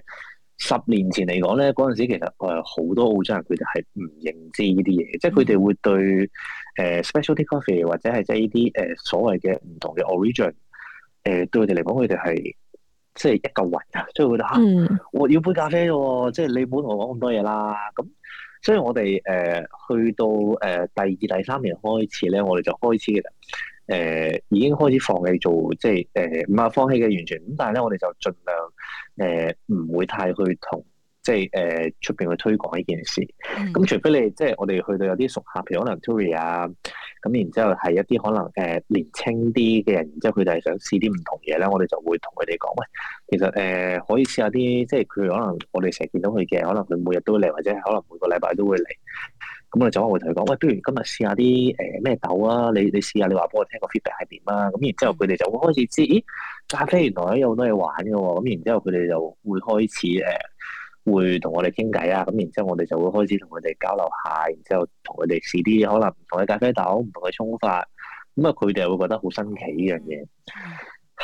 10年前嚟講咧，嗰陣時其實好多澳洲人佢哋係唔認知呢啲嘢，即係佢哋會對specialty coffee 或者係即係呢啲所謂嘅唔同嘅 origin 對佢哋嚟講，佢哋係即係一嚿雲啊！即係覺得我要杯咖啡喎，即係你唔好同我講咁多嘢啦。咁所以我哋去到第2、第3年開始咧，我哋就開始嘅已經開始放棄做即係唔係放棄嘅完全咁，但係咧我哋就盡量唔會太去同即係出邊去推廣呢件事。咁除非你即係我哋去到有啲熟客，譬如可能 Tury 啊，咁然之後係一啲可能年青啲嘅人，然之後佢哋係想試啲唔同嘢咧，我哋就會同佢哋講，喂，其實可以試下啲即係佢可能我哋成日見到佢嘅，可能佢每日都會嚟，或者可能每個禮拜都會嚟。咁我哋就會同佢講，喂，不如今日試下啲咩豆啊？你試下，你話俾我聽個 feedback 係點啊？咁然之後佢哋就會開始知，咦，咖啡原來有好多嘢玩嘅喎。咁然之後佢哋就會開始會同我哋傾偈啊。咁然之後我哋就會開始同佢哋交流下，然之後同佢哋試啲可能唔同嘅咖啡豆、唔同嘅沖法。咁啊，佢哋會覺得好新奇呢樣嘢。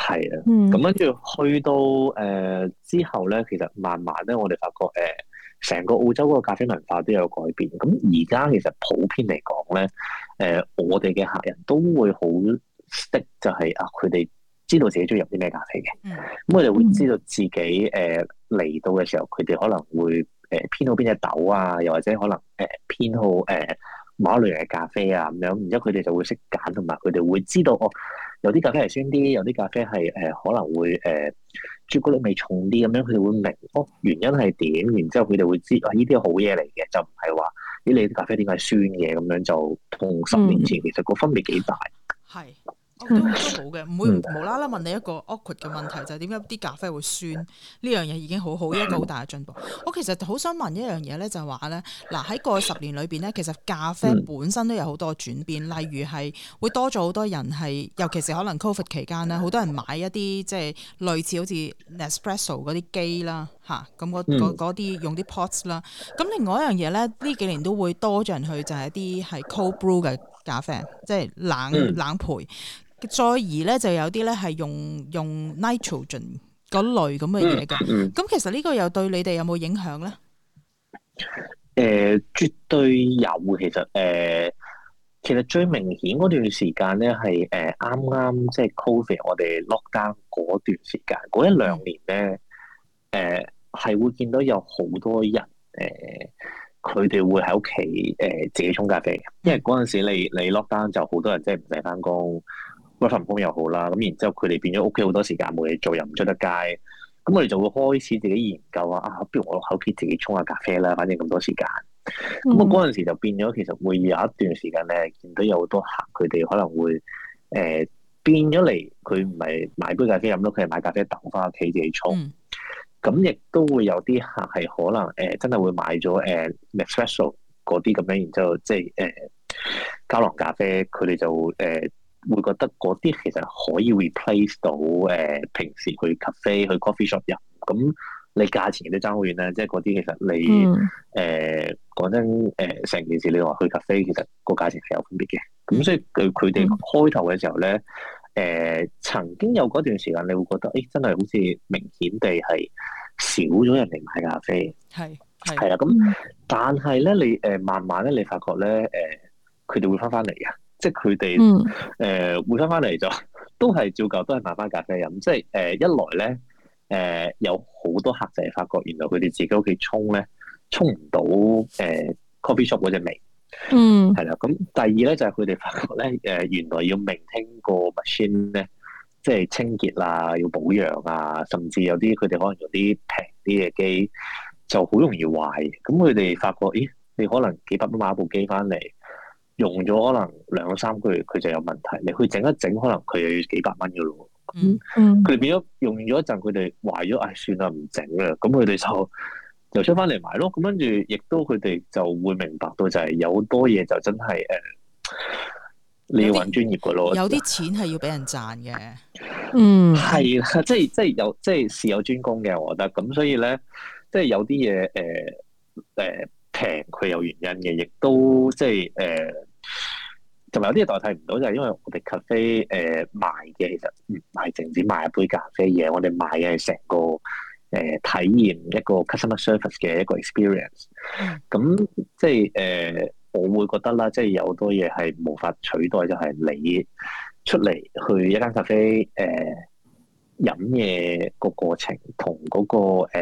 係啊，咁跟住去到之後咧，其實慢慢咧，我哋發覺成個澳洲嗰個咖啡文化都有改變。咁而家其實普遍嚟講咧，我哋嘅客人都會好識，就係佢哋知道自己中意飲啲咩咖啡嘅。咁我哋會知道自己嚟到嘅時候，佢哋可能會偏好邊隻豆啊，又或者可能偏好某一類型嘅咖啡啊咁樣。然之後佢哋就會識揀，同埋佢哋會知道有啲咖啡係酸啲，有啲咖啡係可能會朱古力味重啲咁樣，佢哋會明原因係點，然之後佢哋會知呢啲係好嘢嚟嘅，就唔係話你啲咖啡點解酸嘅咁樣，就同10年前其實個分別幾大。 係。都好嘅，唔會無啦啦問你一個 awkward 嘅問題，就係點解啲咖啡會酸？呢樣嘢已經好一個好大嘅進步。我其實好想問一樣嘢咧，就係話咧，嗱喺過去10年裏邊咧，其實咖啡本身都有好多轉變，例如係會多咗好多人係，尤其是可能 Covid 期間咧，好多人買一啲即係類似好似 Nespresso 嗰啲機啦，嚇咁嗰啲用啲 pots 啦。咁另外一樣嘢咧，呢幾年都會多咗人去就係一啲係 cold brew 嘅咖啡，即係冷焙。再而咧就有啲咧係用 nitrogen 嗰類咁嘅嘢嘅，咁其實呢個又對你哋有冇影響咧？ 絕對有。其實最明顯嗰段時間咧係啱啱即係 Covid 我哋 lock down 嗰段時間，嗰1-2年咧係會見到有好多人佢哋會喺屋企自己沖咖啡嘅，因為嗰陣時你 lock down 就好多人即係唔使翻工。work from home又好啦，咁然之後佢哋變咗屋企好多時間冇嘢做，又唔出得街，咁我哋就會開始自己研究不如我喺屋企自己沖下咖啡啦，反正咁多時間。咁我嗰陣時就變咗，其實會有一段時間咧，見到有好多客，佢哋可能會變咗嚟，佢唔係買杯咖啡飲咯，佢係買咖啡豆翻屋企自己沖。咁亦都會有啲客係可能真係會買咗Nespresso 嗰啲咁樣，然之後即係膠囊咖啡，佢哋就會覺得嗰啲其實可以 replace 到平時去 cafe 去 coffee shop 飲，咁你價錢都爭好遠啦。即係嗰啲其實你講真成件事你話去 cafe 其實個價錢係有分別嘅。咁所以佢哋開頭嘅時候咧，曾經有嗰段時間你會覺得真係好似明顯地係少咗人嚟買咖啡。係啦，咁但係咧你慢慢咧你發覺咧佢哋會翻嚟嘅。即係佢哋會翻嚟就都係照舊，都係買翻咖啡飲。即係一來咧有好多客就係發覺原來佢哋自己屋企沖咧沖唔到coffee shop 嗰隻味。係啦。咁第二咧就係佢哋發覺咧原來要maintain個 machine 咧，即係清潔啊，要保養啊，甚至有啲佢哋可能用啲平啲嘅機就好容易壞。咁佢哋發覺你可能幾百蚊買一部機翻嚟。用咗可能2-3個月佢就有問題，你去整一整可能佢又要幾百蚊嘅咯。佢哋變咗用咗一陣，佢哋壞咗，算啦唔整啦。咁佢哋就出翻嚟買咯。咁跟住亦都佢哋就會明白到就係有好多嘢就真係你要揾專業嘅咯。 有啲錢係要俾人賺嘅。 係啦，即係事有專攻嘅，我覺得。咁所以咧，即係有啲嘢平佢有原因嘅，亦都即係同埋有啲嘢代替唔到，就係因為我哋咖啡賣嘅其實唔係淨止賣一杯咖啡嘢，我哋賣嘅係成個體驗一個 customer service 嘅一個 experience。咁即係我會覺得啦，即係有好多嘢係無法取代，就係你出嚟去一間咖啡飲嘢個過程同嗰個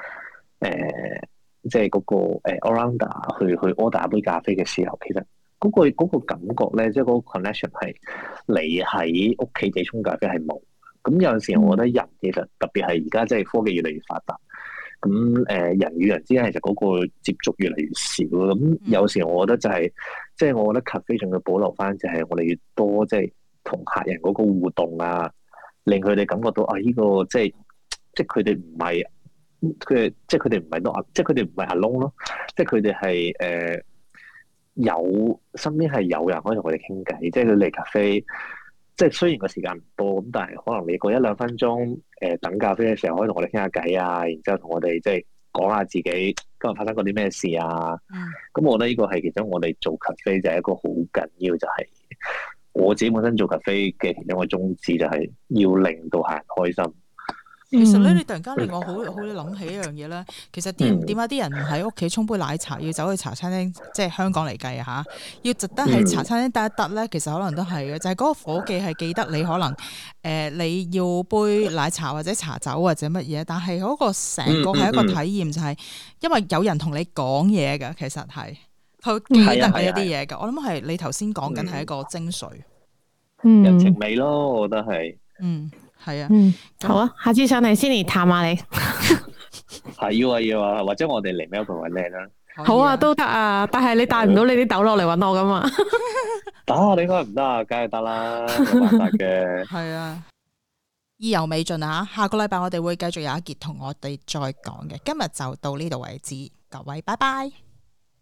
即係嗰個allrounder 去 order 一杯咖啡嘅時候，其實嗰個感覺咧，即係嗰個 connection 係你喺屋企自己沖咖啡係冇。咁有陣時，我覺得人其實特別係而家即係科技越嚟越發達，咁人與人之間其實嗰個接觸越嚟越少。咁有時我覺得就係即係我覺得咖啡仲要保留翻，就係我哋要多即係同客人嗰個互動啊，令佢哋感覺到呢個即係佢哋唔係。即係佢哋唔係多，即係佢哋唔係 alone 咯，即係佢哋係有身邊係有人可以同佢哋傾偈，即係佢嚟咖啡，即係雖然個時間唔多，咁但係可能你過1-2分鐘等咖啡嘅時候，可以同我哋傾下偈啊，然之後同我哋即係講下自己今日發生過啲咩事啊。咁我覺得呢個係其中我哋做咖啡就係一個好緊要，就係我自己本身做 cafe 嘅其中一個宗旨就係要令到客人開心。 其實咧，你突然間令我好諗起一樣嘢咧。其實點解啲人唔喺屋企沖杯奶茶，要走去茶餐廳？即係香港嚟計啊嚇，要特登喺茶餐廳得一得咧。其實可能都係嘅，就係、是、嗰個夥計係記得你可能你要杯奶茶或者茶酒或者乜嘢，但係嗰個成個係一個體驗，就係因為有人同你講嘢㗎。其實係佢記得你一啲嘢㗎。我諗係你頭先講緊係一個精髓， 人情味咯，我覺得係。 係啊， 好啊，下次上嚟先嚟探下你。 係要啊，或者我哋嚟 Melbourne 揾你啦。 好啊，都得啊，但係你帶唔到你啲豆落嚟揾我噶嘛？ 你應該唔得啊，梗係得啦，冇辦法嘅。 係啊，意猶未盡啊！下個禮拜我哋會繼續有一節同我哋再講嘅，今日就到呢度為止，各位拜拜。